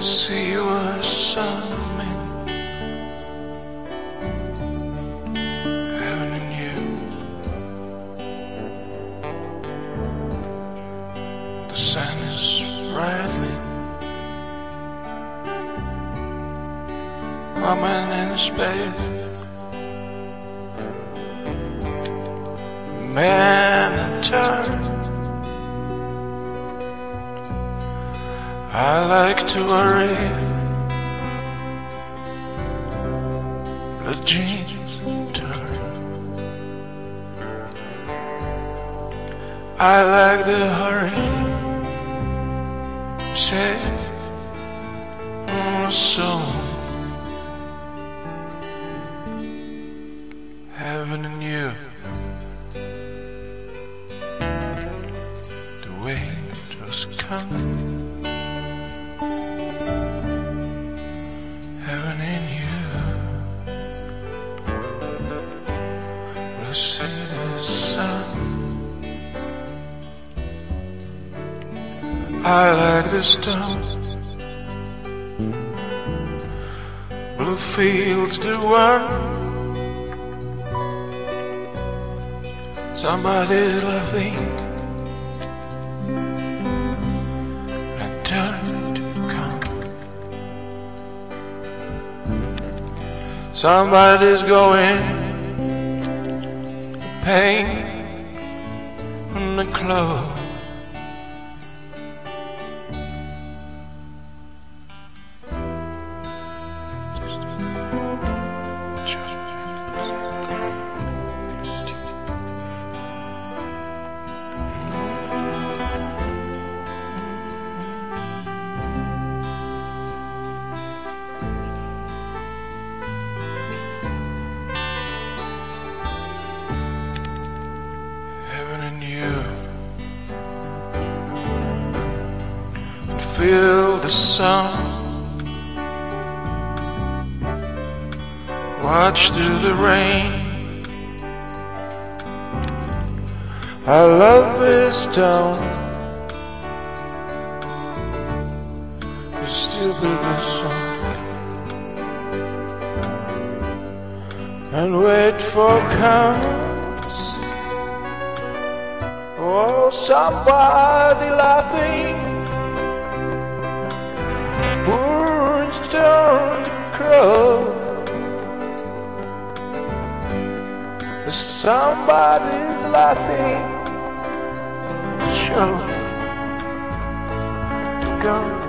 see you as something heaven in you. The sun is rattling, woman in space, man in turn. I like to worry, blood jeans turn. I like the hurry, say, so heaven and you, the way it was coming. Heaven in you, we'll see the sun. I like the stone, blue fields to one. Somebody's laughing and time to come. Somebody's going, pain in the clothes. Feel the sun, watch through the rain. I love this town, the stupid song, and wait for comes. Oh, somebody laughing. Words turn to crow. Somebody's laughing. Show to go.